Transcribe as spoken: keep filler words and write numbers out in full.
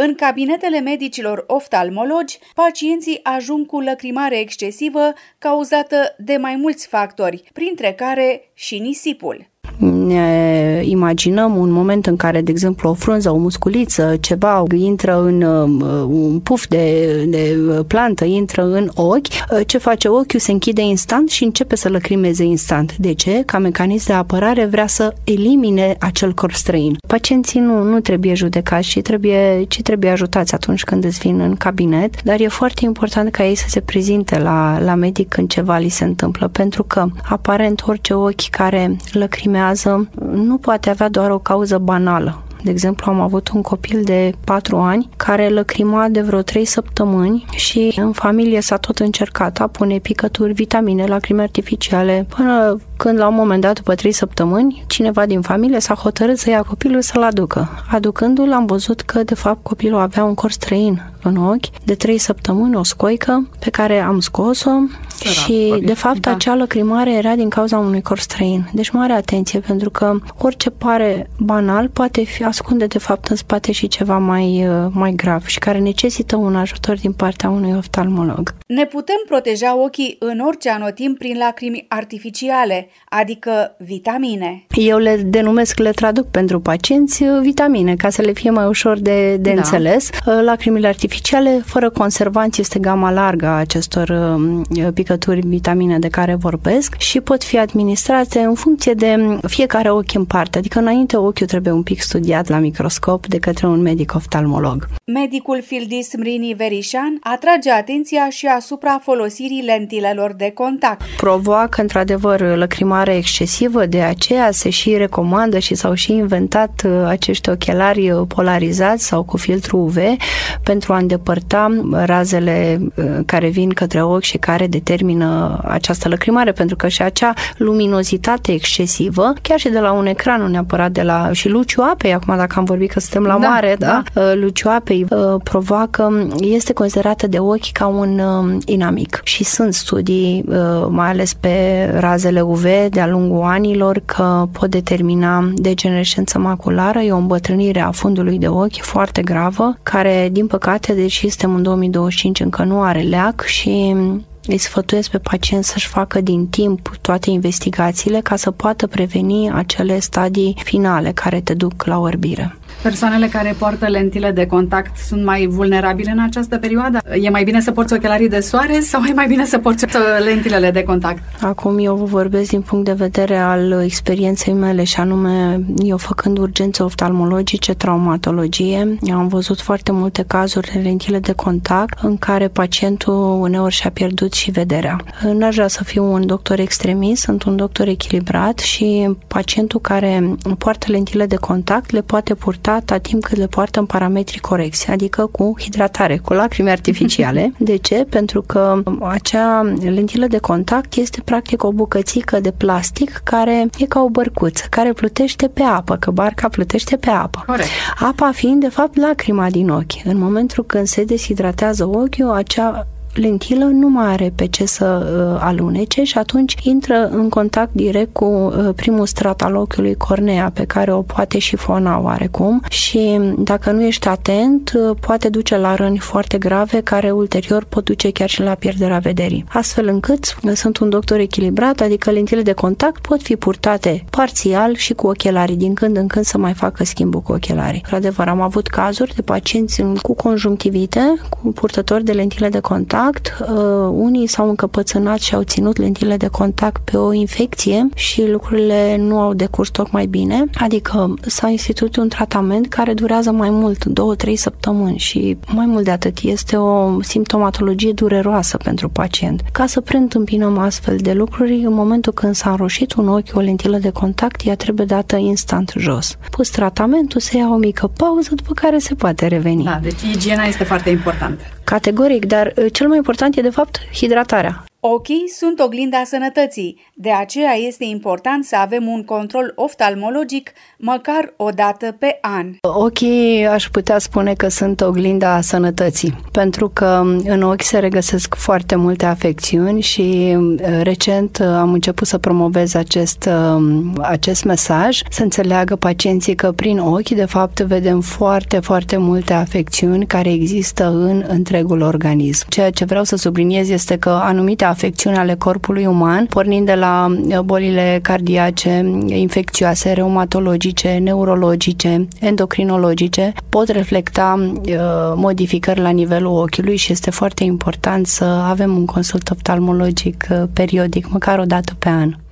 În cabinetele medicilor oftalmologi, pacienții ajung cu lăcrimare excesivă cauzată de mai mulți factori, printre care și nisipul. Ne imaginăm un moment în care, de exemplu, o frunză, o musculiță, ceva intră în un puf de, de plantă, intră în ochi. Ce face ochiul? Se închide instant și începe să lăcrimeze instant. De ce? Ca mecanism de apărare vrea să elimine acel corp străin. Pacienții nu, nu trebuie judecați, ci trebuie, ci trebuie ajutați atunci când îți vin în cabinet, dar e foarte important ca ei să se prezinte la, la medic când ceva li se întâmplă, pentru că aparent orice ochi care lăcrimează nu poate avea doar o cauză banală. De exemplu, am avut un copil de patru ani care lăcrima de vreo trei săptămâni și în familie s-a tot încercat a pune picături, vitamine, lacrime artificiale, până când la un moment dat, după trei săptămâni, cineva din familie s-a hotărât să ia copilul să-l aducă. Aducându-l, am văzut că, de fapt, copilul avea un corp străin în ochi, de trei săptămâni, o scoică pe care am scos-o. Sărat, și, copil. de fapt, da. acea lăcrimare era din cauza unui corp străin. Deci, mare atenție, pentru că orice pare banal poate fi ascunde, de fapt, în spate și ceva mai, mai grav și care necesită un ajutor din partea unui oftalmolog. Ne putem proteja ochii în orice anotimp prin lacrimi artificiale, adică vitamine. Eu le denumesc, le traduc pentru pacienți vitamine, ca să le fie mai ușor de, de da. înțeles. Lacrimile artificiale, fără conservanți, este gama largă a acestor picături vitamine de care vorbesc și pot fi administrate în funcție de fiecare ochi în parte, adică înainte ochiul trebuie un pic studiat la microscop de către un medic oftalmolog. Medicul Fildis Mrini Verișan atrage atenția și asupra folosirii lentilelor de contact. Provoacă într-adevăr lăcrimare excesivă, de aceea se și recomandă și s-au și inventat acești ochelari polarizați sau cu filtru U V pentru a îndepărta razele care vin către ochi și care determină această lăcrimare, pentru că și acea luminozitate excesivă, chiar și de la un ecran, nu neapărat de la... și luciul apei, acum dacă am vorbit că suntem la da, mare, da? da? Luciul apei provoacă, este considerată de ochi ca un inamic și sunt studii, mai ales pe razele U V de-a lungul anilor, că pot determina degenerescență maculară, e o îmbătrânire a fundului de ochi foarte gravă, care, din păcate, deși suntem în două mii douăzeci și cinci, încă nu are leac și îi sfătuiesc pe pacient să-și facă din timp toate investigațiile ca să poată preveni acele stadii finale care te duc la orbire. Persoanele care poartă lentile de contact sunt mai vulnerabile în această perioadă? E mai bine să porți ochelarii de soare sau e mai bine să porți lentilele de contact? Acum eu vă vorbesc din punct de vedere al experienței mele și anume eu făcând urgențe oftalmologice, traumatologie, am văzut foarte multe cazuri de lentile de contact în care pacientul uneori și-a pierdut și vederea. N-aș vrea să fiu un doctor extremist, sunt un doctor echilibrat și pacientul care poartă lentile de contact le poate purta atât timp cât le poartă în parametri corecți, adică cu hidratare, cu lacrimi artificiale. De ce? Pentru că acea lentilă de contact este practic o bucățică de plastic care e ca o bărcuță, care plutește pe apă, că barca plutește pe apă. Corect. Apa fiind, de fapt, lacrima din ochi. În momentul când se deshidratează ochiul, acea lentilă nu mai are pe ce să uh, alunece și atunci intră în contact direct cu uh, primul strat al ochiului, cornea, pe care o poate șifona oarecum și dacă nu ești atent, uh, poate duce la răni foarte grave care ulterior pot duce chiar și la pierderea vederii. Astfel încât uh, sunt un doctor echilibrat, adică lentile de contact pot fi purtate parțial și cu ochelarii, din când în când să mai facă schimbul cu ochelarii. Într-adevăr, am avut cazuri de pacienți cu conjunctivite, cu purtători de lentile de contact. Uh, unii s-au încăpățânat și au ținut lentile de contact pe o infecție și lucrurile nu au decurs tocmai bine, adică s-a instituit un tratament care durează mai mult, două, trei săptămâni și mai mult de atât, este o simptomatologie dureroasă pentru pacient. Ca să preîntâmpinăm astfel de lucruri, în momentul când s-a înroșit un ochi, o lentilă de contact, ea trebuie dată instant jos. Pus tratamentul, se ia o mică pauză, după care se poate reveni. Da, deci igiena este foarte importantă. Categoric, dar cel mai important e de fapt hidratarea. Ochii sunt oglinda sănătății, de aceea este important să avem un control oftalmologic măcar o dată pe an. Ochii aș putea spune că sunt oglinda sănătății, pentru că în ochi se regăsesc foarte multe afecțiuni și recent am început să promovez acest, acest mesaj, să înțeleagă pacienții că prin ochi, de fapt, vedem foarte, foarte multe afecțiuni care există în întregul organism. Ceea ce vreau să subliniez este că anumite afecțiuni ale corpului uman, pornind de la bolile cardiace, infecțioase, reumatologice, neurologice, endocrinologice, pot reflecta uh, modificări la nivelul ochiului și este foarte important să avem un consult oftalmologic uh, periodic, măcar o dată pe an.